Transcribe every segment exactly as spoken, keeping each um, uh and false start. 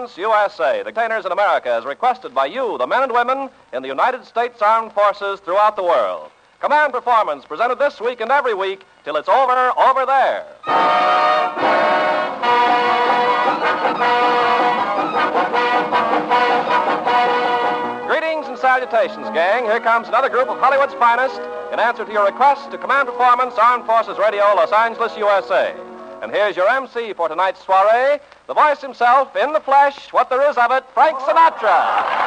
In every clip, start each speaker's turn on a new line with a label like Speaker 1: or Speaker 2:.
Speaker 1: Performance U S A, the containers in America, as requested by you, the men and women in the United States Armed Forces throughout the world. Command Performance, presented this week and every week till it's over, over there. Greetings and salutations, gang. Here comes another group of Hollywood's finest in answer to your request to Command Performance, Armed Forces Radio, Los Angeles, U S A. And here's your M C for tonight's soiree, the voice himself, in the flesh, what there is of it, Frank Sinatra.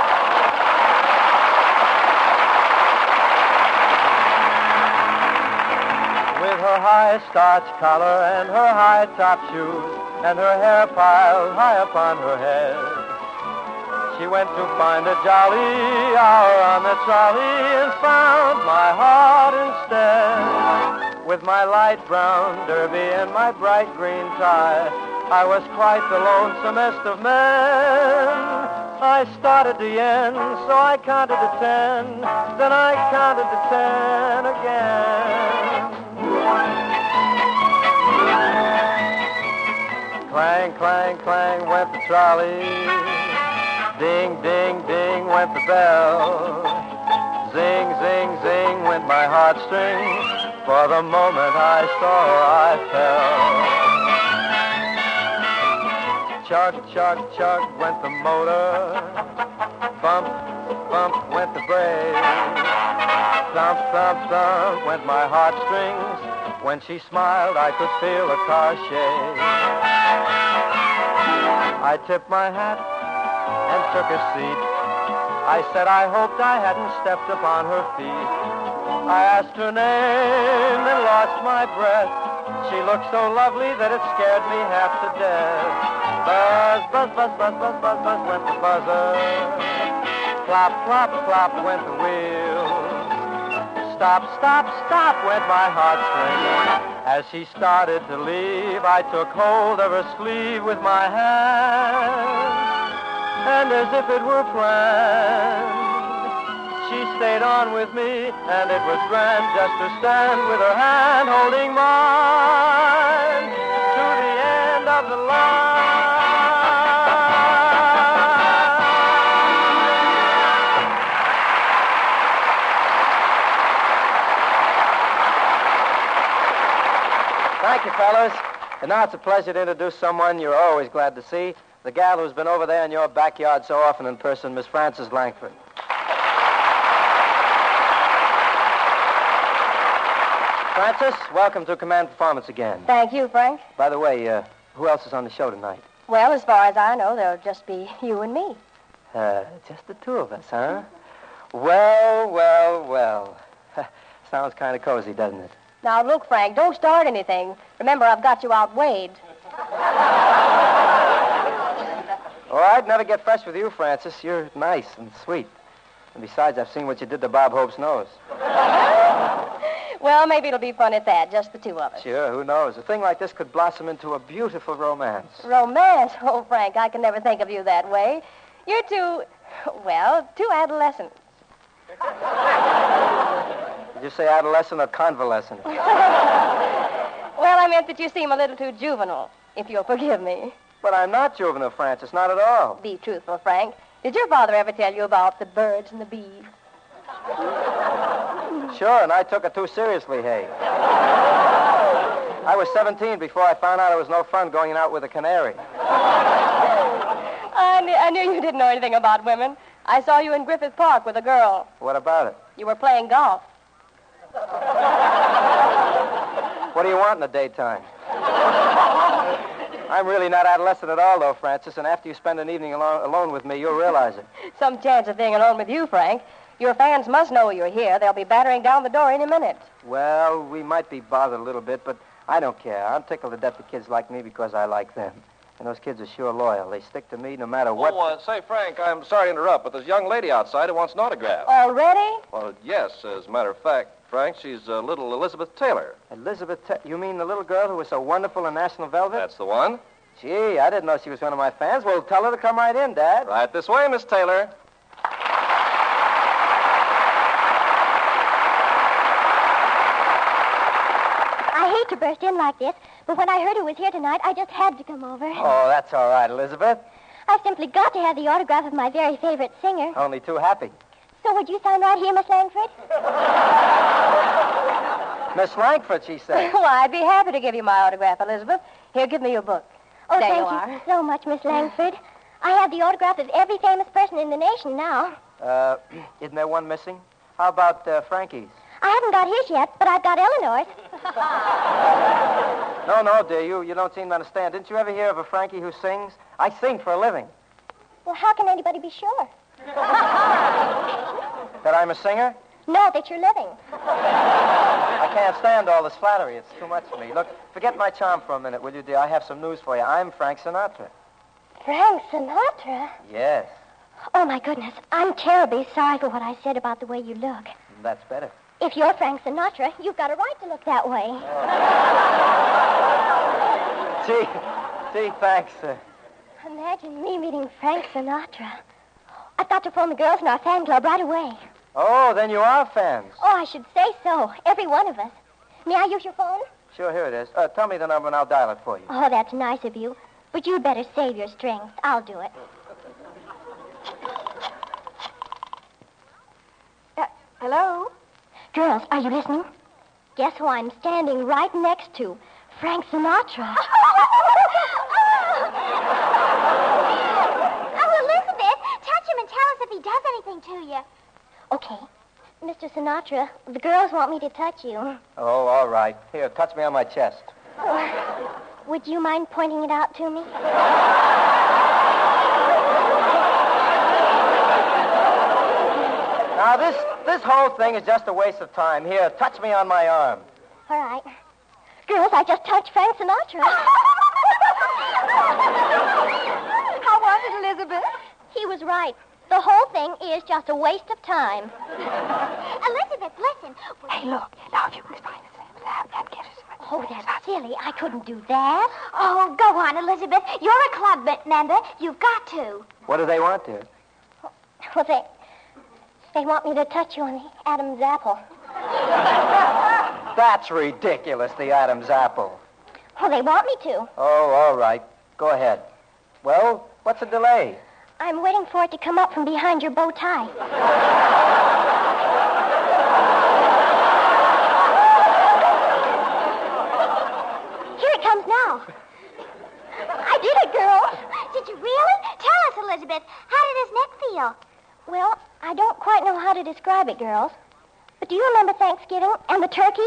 Speaker 2: With her high starch collar and her high top shoes and her hair piled high upon her head, she went to find a jolly hour on the trolley and found my heart instead. With my light brown derby and my bright green tie, I was quite the lonesomest of men. I started the end, so I counted to ten, then I counted to ten again. Clang, clang, clang went the trolley. Ding, ding, ding went the bell. Zing, zing, zing went my heartstrings. For the moment I saw her, I fell. Chug, chug, chug went the motor. Bump, bump went the brake. Thump, thump, thump went my heartstrings. When she smiled, I could feel the car shake. I tipped my hat and took a seat. I said I hoped I hadn't stepped upon her feet. I asked her name and lost my breath. She looked so lovely that it scared me half to death. Buzz, buzz, buzz, buzz, buzz, buzz, buzz went the buzzer. Flop, flop, flop went the wheel. Stop, stop, stop went my heartstrings. As she started to leave, I took hold of her sleeve with my hand. And as if it were planned, she stayed on with me, and it was grand just to stand with her hand holding mine to the end of the line. Thank you, fellas. And now it's a pleasure to introduce someone you're always glad to see, the gal who's been over there in your backyard so often in person, Miss Frances Langford. Frances, welcome to Command Performance again.
Speaker 3: Thank you, Frank.
Speaker 2: By the way, uh, who else is on the show tonight?
Speaker 3: Well, as far as I know, there'll just be you and me.
Speaker 2: Uh, just the two of us, huh? Well, well, well. Sounds kind of cozy, doesn't it?
Speaker 3: Now, look, Frank, don't start anything. Remember, I've got you outweighed.
Speaker 2: All right, never get fresh with you, Frances. You're nice and sweet. And besides, I've seen what you did to Bob Hope's nose.
Speaker 3: Well, maybe it'll be fun at that, just the two of us.
Speaker 2: Sure, who knows? A thing like this could blossom into a beautiful romance.
Speaker 3: Romance? Oh, Frank, I can never think of you that way. You're too, well, too adolescent.
Speaker 2: Did you say adolescent or convalescent?
Speaker 3: Well, I meant that you seem a little too juvenile, if you'll forgive me.
Speaker 2: But I'm not juvenile, Frances, not at all.
Speaker 3: Be truthful, Frank. Did your father ever tell you about the birds and the bees?
Speaker 2: Sure, and I took it too seriously, hey. I was seventeen before I found out it was no fun going out with a canary.
Speaker 3: I, kn- I knew you didn't know anything about women. I saw you in Griffith Park with a girl.
Speaker 2: What about it?
Speaker 3: You were playing golf.
Speaker 2: What do you want in the daytime? I'm really not adolescent at all, though, Frances, and after you spend an evening alone, alone with me, you'll realize it.
Speaker 3: Some chance of being alone with you, Frank. Your fans must know you're here. They'll be battering down the door any minute.
Speaker 2: Well, we might be bothered a little bit, but I don't care. I'm tickled to death that kids like me because I like them. And those kids are sure loyal. They stick to me no matter what...
Speaker 1: Oh, uh, say, Frank, I'm sorry to interrupt, but there's a young lady outside who wants an autograph.
Speaker 3: Already?
Speaker 1: Well, yes, as a matter of fact, Frank, she's uh, little Elizabeth Taylor.
Speaker 2: Elizabeth Ta- You mean the little girl who was so wonderful in National Velvet?
Speaker 1: That's the one.
Speaker 2: Gee, I didn't know she was one of my fans. Well, tell her to come right in, Dad.
Speaker 1: Right this way, Miss Taylor.
Speaker 4: I hate to burst in like this, but when I heard who was here tonight, I just had to come over.
Speaker 2: Oh, that's all right, Elizabeth.
Speaker 4: I've simply got to have the autograph of my very favorite singer.
Speaker 2: Only too happy.
Speaker 4: So would you sign right here, Miss Langford?
Speaker 2: Miss Langford, she said.
Speaker 3: Well, I'd be happy to give you my autograph, Elizabeth. Here, give me your book.
Speaker 4: Oh,
Speaker 3: There
Speaker 4: thank
Speaker 3: you
Speaker 4: you,
Speaker 3: are.
Speaker 4: so much, Miss Langford. I have the autograph of every famous person in the nation now.
Speaker 2: Uh, isn't there one missing? How about uh, Frankie's?
Speaker 4: I haven't got his yet, but I've got Eleanor's.
Speaker 2: No, no, dear, you, you don't seem to understand. Didn't you ever hear of a Frankie who sings? I sing for a living.
Speaker 4: Well, how can anybody be sure?
Speaker 2: That I'm a singer?
Speaker 4: No, that you're living.
Speaker 2: I can't stand all this flattery. It's too much for me. Look, forget my charm for a minute, will you, dear? I have some news for you. I'm Frank Sinatra.
Speaker 4: Frank Sinatra?
Speaker 2: Yes,
Speaker 4: Oh, my goodness. I'm terribly sorry for what I said about the way you look.
Speaker 2: that's better.
Speaker 4: If you're Frank Sinatra, you've got a right to look that way.
Speaker 2: Gee, gee, thanks. Uh,
Speaker 4: Imagine me meeting Frank Sinatra. I've got to phone the girls in our fan club right away.
Speaker 2: oh, then you are fans.
Speaker 4: Oh, I should say so. Every one of us. May I use your phone?
Speaker 2: Sure, here it is. Uh, tell me the number and I'll dial it for you.
Speaker 4: Oh, that's nice of you. But you'd better save your strength. I'll do it.
Speaker 3: Uh, hello?
Speaker 4: Girls, are you listening? Guess who I'm standing right next to? Frank Sinatra.
Speaker 5: Oh, Elizabeth, touch him and tell us if he does anything to you.
Speaker 4: Okay. Mister Sinatra, the girls want me to touch you.
Speaker 2: Oh, all right. Here, touch me on my chest.
Speaker 4: Would you mind pointing it out to me?
Speaker 2: Now, this, this whole thing is just a waste of time. Here, touch me on my arm.
Speaker 4: All right. Girls, I just touched Frank Sinatra.
Speaker 3: How was it, Elizabeth?
Speaker 4: He was right. The whole thing is just a waste of time.
Speaker 5: Elizabeth, listen.
Speaker 3: Hey, look. Now, if you can explain it, Sam, and get us.
Speaker 4: Oh, that's silly. I couldn't do that.
Speaker 5: Oh, go on, Elizabeth. You're a club me- member. You've got to.
Speaker 2: What do they want, dear?
Speaker 4: Well, they, they want me to touch you on the Adam's apple.
Speaker 2: That's ridiculous, the Adam's apple.
Speaker 4: Well, they want me to.
Speaker 2: Oh, all right. Go ahead. Well, what's the delay?
Speaker 4: I'm waiting for it to come up from behind your bow tie. Here it comes now. I did it, girls.
Speaker 5: Did you really? Tell us, Elizabeth. How did his neck feel?
Speaker 4: Well, I don't quite know how to describe it, girls. But do you remember Thanksgiving and the turkey?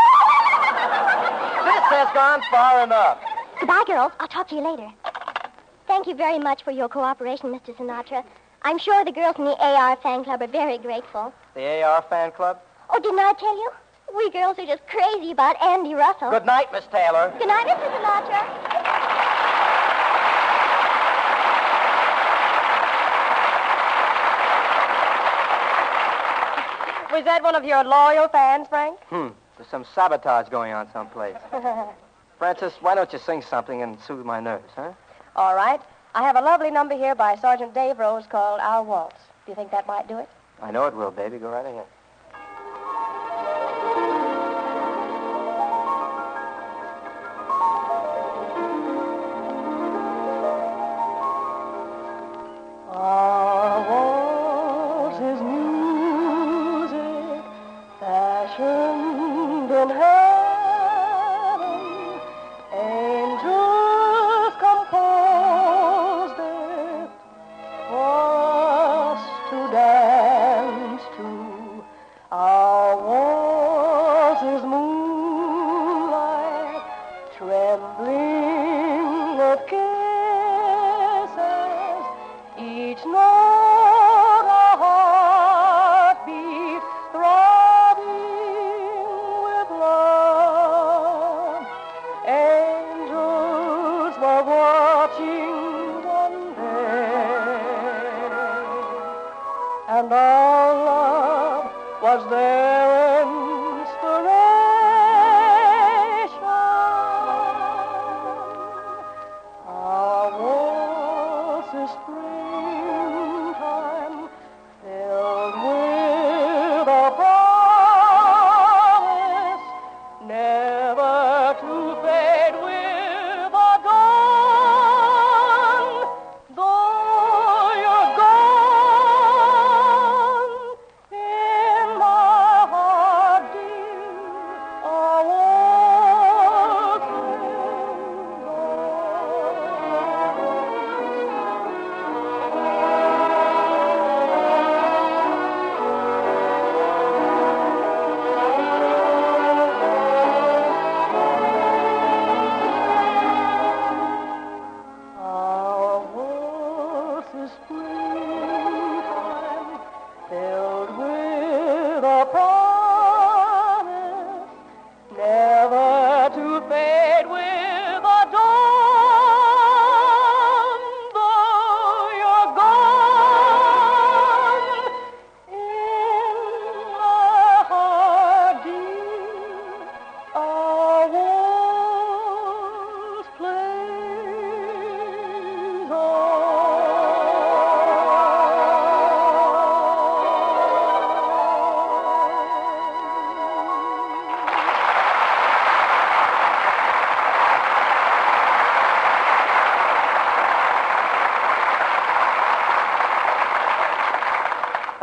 Speaker 2: This has gone far enough.
Speaker 4: Goodbye, girls. I'll talk to you later. Thank you very much for your cooperation, Mister Sinatra. I'm sure the girls in the A R fan club are very grateful.
Speaker 2: The A R fan club?
Speaker 4: Oh, didn't I tell you? We girls are just crazy about Andy Russell.
Speaker 2: Good night, Miss Taylor.
Speaker 4: Good night, Mister Sinatra.
Speaker 3: Was that one of your loyal fans, Frank?
Speaker 2: Hmm. There's some sabotage going on someplace. Francis, why don't you sing something and soothe my nerves, huh?
Speaker 3: All right. I have a lovely number here by Sergeant Dave Rose called Our Waltz. Do you think that might do it?
Speaker 2: I know it will, baby. Go right ahead.
Speaker 3: Our waltz is music fashioned in heaven. Angels composed it for us to dance to. Our waltz is moonlight, trembling with kisses. Each note a heartbeat throbbing with love. Angels were watching one day, and our love was their inspiration. Our waltz is springtime, filled with a promise never to fade with a dawn. Though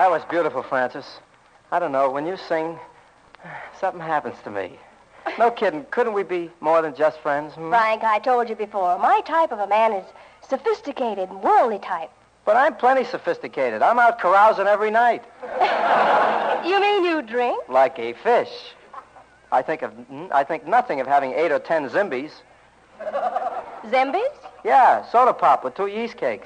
Speaker 2: that was beautiful, Francis. I don't know, when you sing, something happens to me. No kidding. Couldn't we be more than just friends? Hmm?
Speaker 3: Frank, I told you before, my type of a man is sophisticated and worldly type.
Speaker 2: But I'm plenty sophisticated. I'm out carousing every night.
Speaker 3: You mean you drink?
Speaker 2: Like a fish. I think of I think nothing of having eight or ten Zimbies.
Speaker 3: Zimbies?
Speaker 2: Yeah, soda pop with two yeast cakes.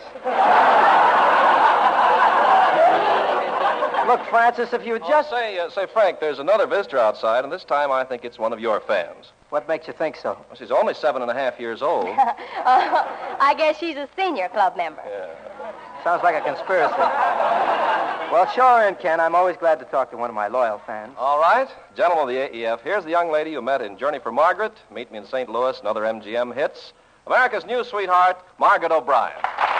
Speaker 2: Look, Francis, if you
Speaker 1: Oh,
Speaker 2: just...
Speaker 1: say, uh, say, Frank, there's another visitor outside, and this time I think it's one of your fans.
Speaker 2: What makes you think so?
Speaker 1: Well, she's only seven and a half years old.
Speaker 3: uh, I guess she's a senior club member.
Speaker 1: Yeah.
Speaker 2: Sounds like a conspiracy. Well, sure in, Ken. I'm always glad to talk to one of my loyal fans.
Speaker 1: All right. Gentlemen of the A E F, here's the young lady you met in Journey for Margaret, Meet Me in Saint Louis, and other M G M hits. America's new sweetheart, Margaret O'Brien.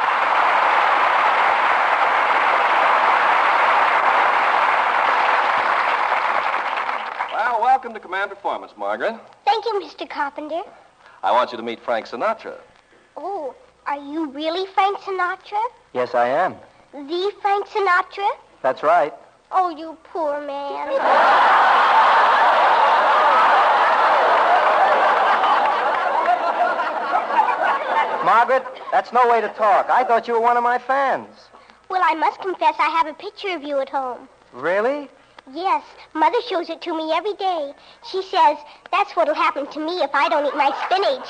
Speaker 1: Well, welcome to Command Performance, Margaret.
Speaker 4: Thank you, Mister Carpenter.
Speaker 1: I want you to meet Frank Sinatra.
Speaker 4: Oh, are you really Frank Sinatra?
Speaker 2: Yes, I am.
Speaker 4: The Frank Sinatra?
Speaker 2: That's right.
Speaker 4: Oh, you poor man.
Speaker 2: Margaret, that's no way to talk. I thought you were one of my fans.
Speaker 4: Well, I must confess I have a picture of you at home.
Speaker 2: Really?
Speaker 4: Yes, Mother shows it to me every day. She says that's what'll happen to me if I don't eat my spinach.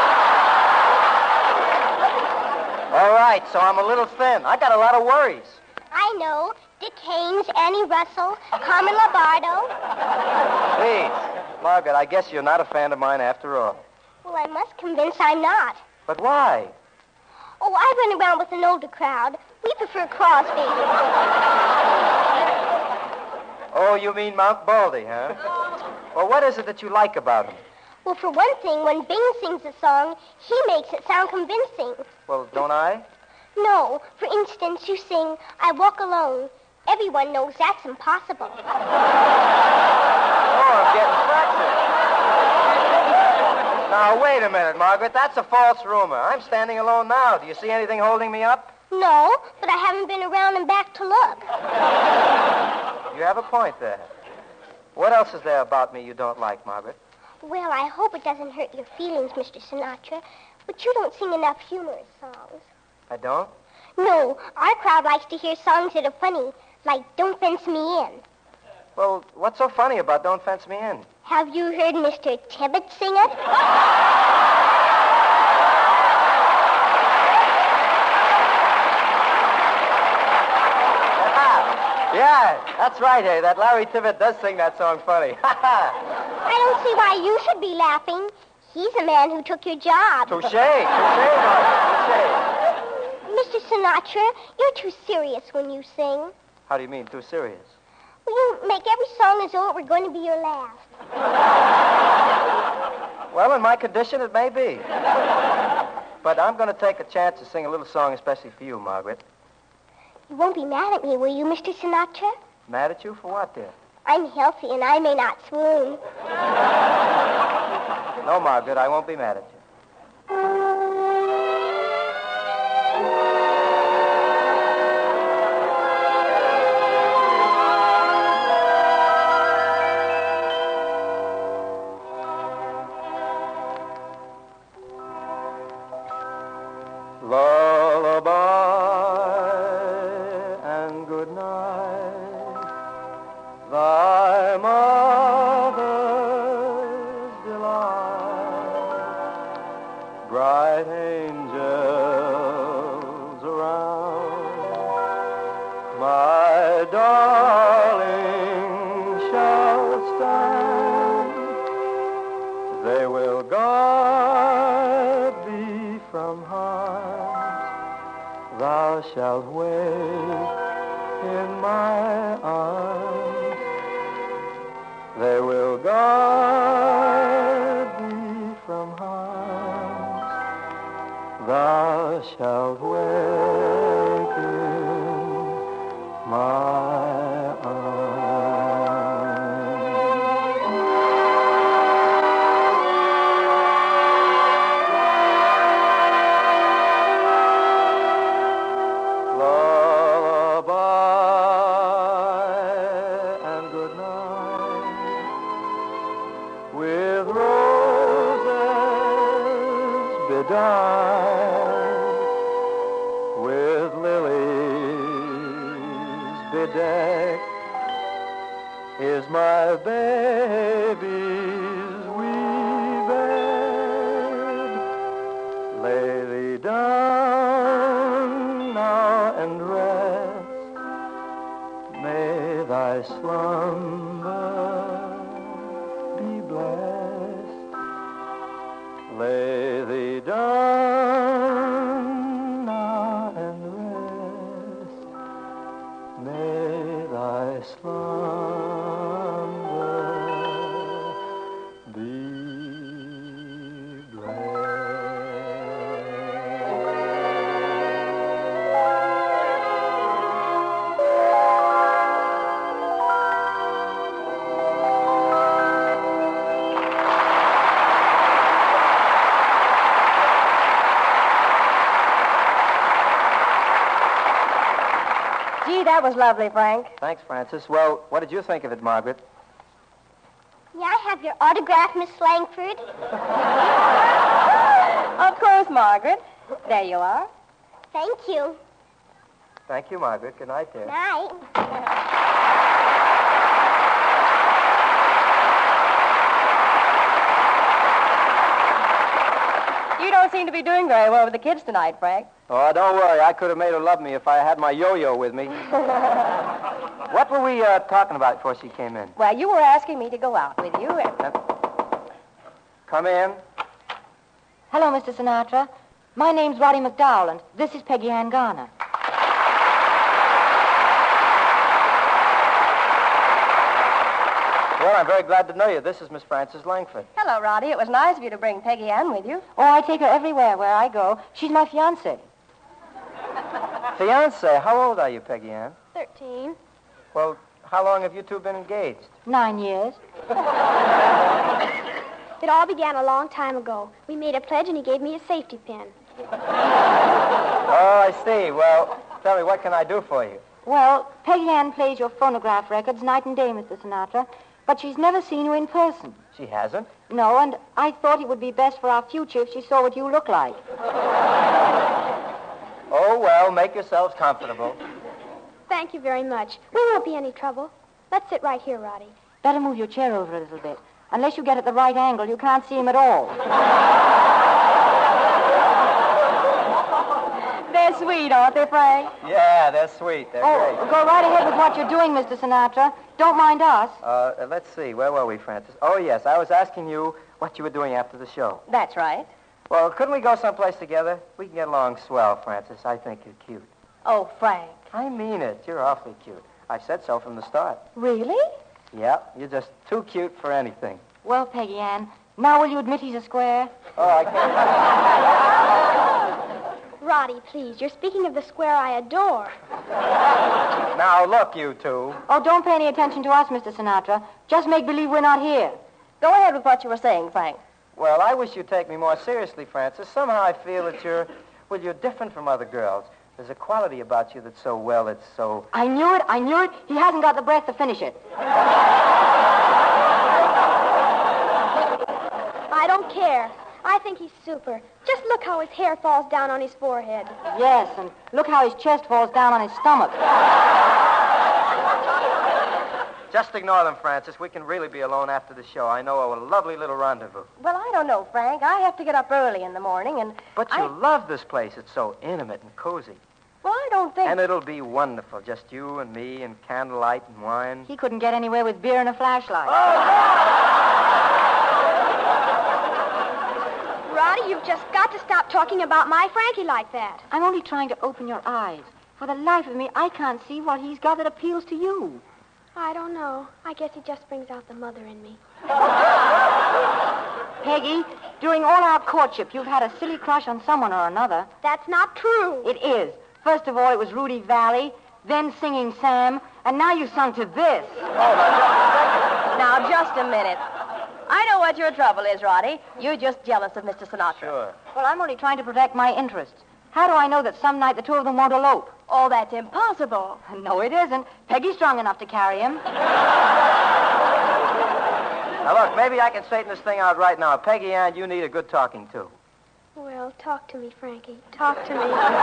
Speaker 2: All right, so I'm a little thin. I got a lot of worries.
Speaker 4: I know. Dick Haynes, Annie Russell, Carmen Lombardo.
Speaker 2: Please, Margaret, I guess you're not a fan of mine after all.
Speaker 4: Well, I must convince I'm not.
Speaker 2: But why?
Speaker 4: Oh, I run around with an older crowd. We prefer Crosby.
Speaker 2: Oh, you mean Mount Baldy, huh? Well, what is it that you like about him?
Speaker 4: Well, for one thing, when Bing sings a song, he makes it sound convincing.
Speaker 2: Well, don't I?
Speaker 4: No. For instance, you sing, I Walk Alone. Everyone knows that's impossible.
Speaker 2: Oh, I'm getting fractured. Now, wait a minute, Margaret. That's a false rumor. I'm standing alone now. Do you see anything holding me up?
Speaker 4: No, but I haven't been around and back to look.
Speaker 2: You have a point there. What else is there about me you don't like, Margaret?
Speaker 4: Well, I hope it doesn't hurt your feelings, Mister Sinatra, but you don't sing enough humorous songs.
Speaker 2: I don't?
Speaker 4: No, our crowd likes to hear songs that are funny, like Don't Fence Me In.
Speaker 2: Well, what's so funny about Don't Fence Me In?
Speaker 4: Have you heard Mister Tibbet sing it?
Speaker 2: Yeah, that's right, hey. That Larry Tibbet does sing that song funny.
Speaker 4: I don't see why you should be laughing. He's the man who took your job.
Speaker 2: Touche, touche, Margaret, touche.
Speaker 4: Mister Sinatra, you're too serious when you sing.
Speaker 2: How do you mean, too serious?
Speaker 4: Well, you make every song as though it were going to be your last.
Speaker 2: Well, in my condition, it may be. But I'm going to take a chance to sing a little song especially for you, Margaret.
Speaker 4: You won't be mad at me, will you, Mister Sinatra?
Speaker 2: Mad at you for what, dear?
Speaker 4: I'm healthy and I may not swoon.
Speaker 2: No, Margaret, I won't be mad at you. Lullaby and good night, thy mother's delight, bright angels around, my darling shall stand, they will guard thee from harm. Thou shalt wake in my arms. They will guard thee from harm. Thou shalt wake in my with roses bedight, with lilies bedecked, is my baby's wee bed. Lay thee down now and rest. May thy slumber be blessed. Lay thee down now and rest. May thy slumber be blessed.
Speaker 3: Gee, that was lovely, Frank.
Speaker 2: Thanks, Francis. Well, what did you think of it, Margaret?
Speaker 4: May I have your autograph, Miss Langford?
Speaker 3: Of course, Margaret. There you are.
Speaker 4: Thank you.
Speaker 2: Thank you, Margaret. Good night, dear.
Speaker 4: Night.
Speaker 3: You don't seem to be doing very well with the kids tonight, Frank.
Speaker 2: Oh, don't worry. I could have made her love me if I had my yo-yo with me. What were we uh, talking about before she came in?
Speaker 3: Well, you were asking me to go out with you. And...
Speaker 2: Uh, come in.
Speaker 6: Hello, Mister Sinatra. My name's Roddy McDowell, and this is Peggy Ann Garner.
Speaker 2: Well, I'm very glad to know you. This is Miss Frances Langford.
Speaker 3: Hello, Roddy. It was nice of you to bring Peggy Ann with you.
Speaker 6: Oh, I take her everywhere where I go. She's my fiancée.
Speaker 2: Fiancé? How old are you, Peggy Ann?
Speaker 4: Thirteen.
Speaker 2: Well, how long have you two been engaged?
Speaker 6: Nine years.
Speaker 4: It all began a long time ago. We made a pledge, and he gave me a safety pin.
Speaker 2: Oh, I see. Well, tell me, what can I do for you?
Speaker 6: Well, Peggy Ann plays your phonograph records night and day, Mister Sinatra, but she's never seen you in person.
Speaker 2: She hasn't?
Speaker 6: No, and I thought it would be best for our future if she saw what you look like.
Speaker 2: Oh, well, make yourselves comfortable.
Speaker 4: Thank you very much. We won't be any trouble. Let's sit right here, Roddy.
Speaker 6: Better move your chair over a little bit. Unless you get at the right angle, you can't see him at all.
Speaker 3: They're sweet, aren't they, Frank?
Speaker 2: Yeah, they're sweet. They're
Speaker 6: Oh,
Speaker 2: great.
Speaker 6: go right ahead with what you're doing, Mister Sinatra. Don't mind us.
Speaker 2: Uh, let's see. Where were we, Francis? Oh, yes. I was asking you what you were doing after the show.
Speaker 3: That's right.
Speaker 2: Well, couldn't we go someplace together? We can get along swell, Francis. I think you're cute.
Speaker 3: Oh, Frank.
Speaker 2: I mean it. You're awfully cute. I said so from the start.
Speaker 3: Really?
Speaker 2: Yeah, you're just too cute for anything.
Speaker 6: Well, Peggy Ann, now will you admit he's a square?
Speaker 2: Oh, I can't...
Speaker 4: Roddy, please. You're speaking of the square I adore.
Speaker 2: Now, look, you two.
Speaker 6: Oh, don't pay any attention to us, Mister Sinatra. Just make believe we're not here.
Speaker 3: Go ahead with what you were saying, Frank.
Speaker 2: Well, I wish you'd take me more seriously, Francis. Somehow I feel that you're, well, you're different from other girls. There's a quality about you that's so, well, it's so...
Speaker 6: I knew it, I knew it. He hasn't got the breath to finish it.
Speaker 4: I don't care. I think he's super. Just look how his hair falls down on his forehead.
Speaker 6: Yes, and look how his chest falls down on his stomach.
Speaker 2: Just ignore them, Francis. We can really be alone after the show. I know a lovely little rendezvous.
Speaker 3: Well, I don't know, Frank. I have to get up early in the morning, and...
Speaker 2: But you
Speaker 3: I...
Speaker 2: love this place. It's so intimate and cozy.
Speaker 3: Well, I don't think...
Speaker 2: And it'll be wonderful. Just you and me and candlelight and wine.
Speaker 6: He couldn't get anywhere with beer and a flashlight.
Speaker 4: Roddy, you've just got to stop talking about my Frankie like that.
Speaker 6: I'm only trying to open your eyes. For the life of me, I can't see what he's got that appeals to you.
Speaker 4: I don't know. I guess he just brings out the mother in me.
Speaker 6: Peggy, during all our courtship, you've had a silly crush on someone or another.
Speaker 4: That's not true.
Speaker 6: It is. First of all, it was Rudy Valley, then Singing Sam, and now you sung to this.
Speaker 3: Now, just a minute. I know what your trouble is, Roddy. You're just jealous of Mister Sinatra.
Speaker 2: Sure.
Speaker 6: Well, I'm only trying to protect my interests. How do I know that some night the two of them won't elope?
Speaker 3: Oh, that's impossible.
Speaker 6: No, it isn't. Peggy's strong enough to carry him.
Speaker 2: Now, Look, maybe I can straighten this thing out right now. Peggy Ann, you need a good talking to.
Speaker 4: Well, talk to me, Frankie. Talk to me.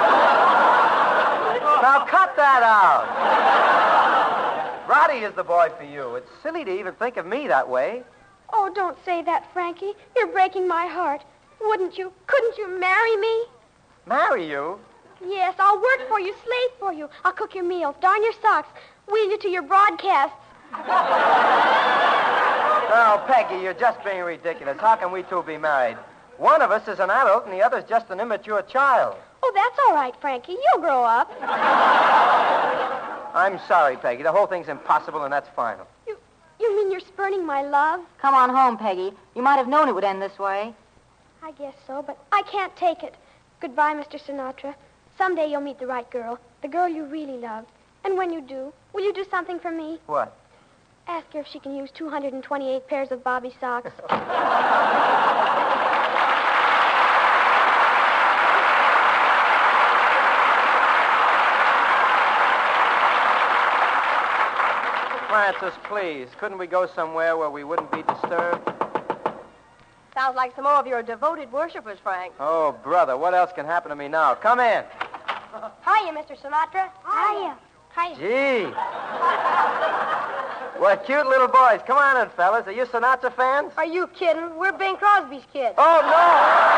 Speaker 2: Now cut that out. Roddy is the boy for you. It's silly to even think of me that way.
Speaker 4: Oh, don't say that, Frankie. You're breaking my heart. Wouldn't you? Couldn't you marry me?
Speaker 2: Marry you?
Speaker 4: Yes, I'll work for you, slave for you. I'll cook your meals, darn your socks, wheel you to your broadcasts.
Speaker 2: No, Peggy, you're just being ridiculous. How can we two be married? One of us is an adult and the other's just an immature child.
Speaker 4: Oh, that's all right, Frankie. You'll grow up.
Speaker 2: I'm sorry, Peggy. The whole thing's impossible, and that's final.
Speaker 4: You, you mean you're spurning my love?
Speaker 6: Come on home, Peggy. You might have known it would end this way.
Speaker 4: I guess so, but I can't take it. Goodbye, Mister Sinatra. Someday you'll meet the right girl, the girl you really love. And when you do, will you do something for me?
Speaker 2: What?
Speaker 4: Ask her if she can use two hundred twenty-eight pairs of Bobby socks.
Speaker 2: Francis, please, couldn't we go somewhere where we wouldn't be disturbed?
Speaker 3: Sounds like some more of your devoted worshipers, Frank.
Speaker 2: Oh, brother, what else can happen to me now? Come in.
Speaker 4: Hiya, Mister Sinatra.
Speaker 6: Hiya.
Speaker 4: Hiya.
Speaker 2: Gee. What cute little boys. Come on in, fellas. Are you Sinatra fans?
Speaker 4: Are you kidding? We're Bing Crosby's kids.
Speaker 2: Oh, no.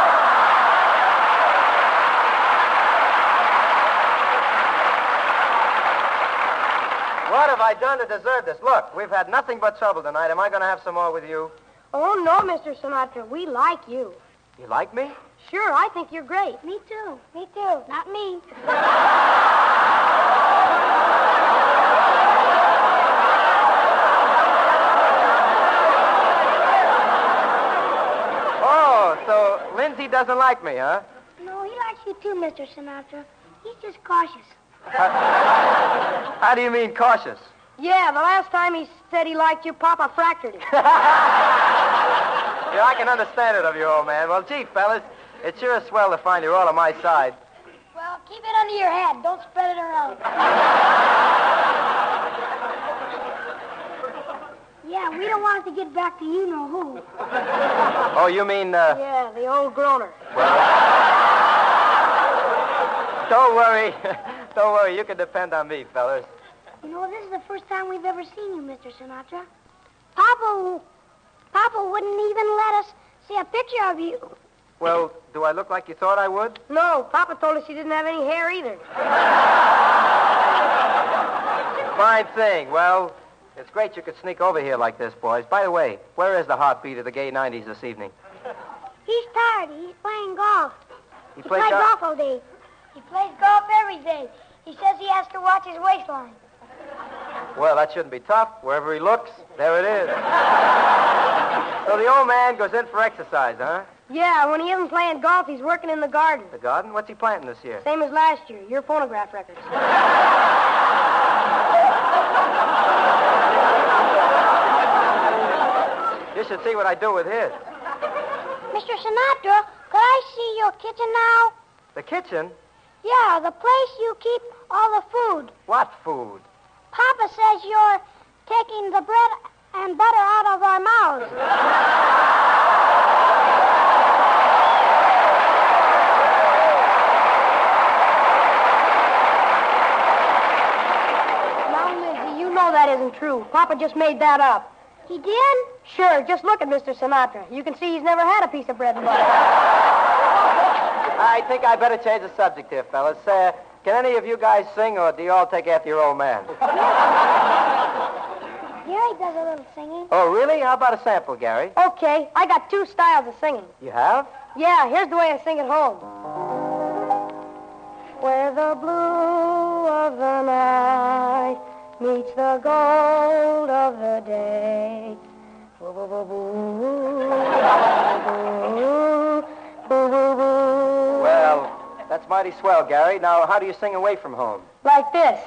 Speaker 2: What have I done to deserve this? Look, we've had nothing but trouble tonight. Am I going to have some more with you?
Speaker 4: Oh, no, Mister Sinatra. We like you.
Speaker 2: You like me?
Speaker 4: Sure, I think you're great.
Speaker 5: Me too. Me too. Not me.
Speaker 2: Oh, so Lindsay doesn't like me, huh?
Speaker 5: No, he likes you too, Mister Sinatra. He's just cautious.
Speaker 2: How do you mean cautious?
Speaker 4: Yeah, the last time he said he liked you, Papa fractured him.
Speaker 2: Yeah, I can understand it of you, old man. Well, gee, fellas, it's sure swell to find you're all on my side.
Speaker 5: Well, keep it under your hat. Don't spread it around. Yeah, we don't want it to get back to you know who.
Speaker 2: Oh, you mean, uh...
Speaker 4: Yeah, the old groaner.
Speaker 2: Don't worry. Don't worry. You can depend on me, fellas.
Speaker 5: You know, this is the first time we've ever seen you, Mister Sinatra. Papa, Papa wouldn't even let us see a picture of you.
Speaker 2: Well, do I look like you thought I would?
Speaker 4: No, Papa told us he didn't have any hair either.
Speaker 2: Fine thing. Well, it's great you could sneak over here like this, boys. By the way, where is the heartbeat of the gay nineties this evening?
Speaker 5: He's tired. He's playing golf.
Speaker 2: He
Speaker 5: He
Speaker 2: played
Speaker 5: plays
Speaker 2: go-
Speaker 5: golf all day. He plays golf every day. He says he has to watch his waistline.
Speaker 2: Well, that shouldn't be tough. Wherever he looks, there it is. So the old man goes in for exercise, huh?
Speaker 4: Yeah, when he isn't playing golf, he's working in the garden.
Speaker 2: The garden? What's he planting this year?
Speaker 4: Same as last year, your phonograph records.
Speaker 2: You should see what I do with his.
Speaker 5: Mister Sinatra, could I see your kitchen now?
Speaker 2: The kitchen?
Speaker 5: Yeah, the place you keep all the food.
Speaker 2: What food?
Speaker 5: Papa says you're taking the bread and butter out of our mouths.
Speaker 4: Now, Lindsay, you know that isn't true. Papa just made that up.
Speaker 5: He did?
Speaker 4: Sure, just look at Mister Sinatra. You can see he's never had a piece of bread and butter.
Speaker 2: I think I better change the subject here, fellas. Uh, can any of you guys sing, or do you all take after your old man?
Speaker 5: Gary does a little singing.
Speaker 2: Oh, really? How about a sample, Gary?
Speaker 4: Okay, I got two styles of singing.
Speaker 2: You have?
Speaker 4: Yeah, here's the way I sing at home. Where the blue of the night meets the gold of the day. Boo, boo, boo, boo, boo, boo, boo, boo.
Speaker 2: Well, that's mighty swell, Gary. Now, how do you sing away from home?
Speaker 4: Like this.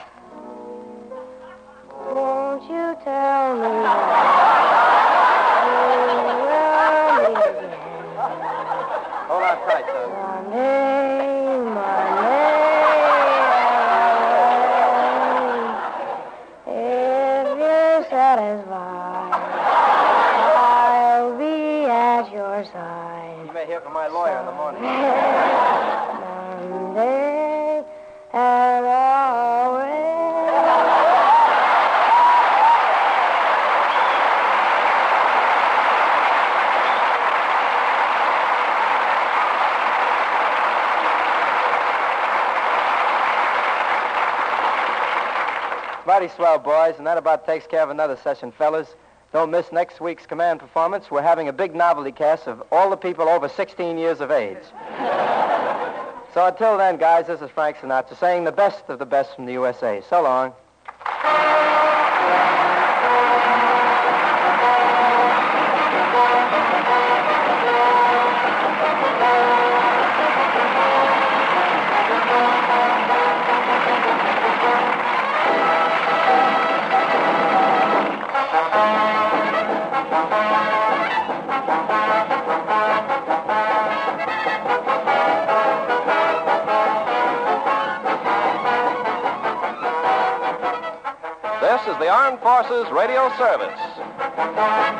Speaker 4: Won't you tell me you will meet again?
Speaker 2: Hold on tight, son.
Speaker 4: Someday, my name, if you're satisfied, I'll
Speaker 2: may hear from my lawyer in the morning.
Speaker 4: Monday and always.
Speaker 2: Mighty swell, boys, and that about takes care of another session, fellas. Don't miss next week's command performance. We're having a big novelty cast of all the people over sixteen years of age. So until then, guys, this is Frank Sinatra saying the best of the best from the U S A. So long.
Speaker 1: This is the Armed Forces Radio Service.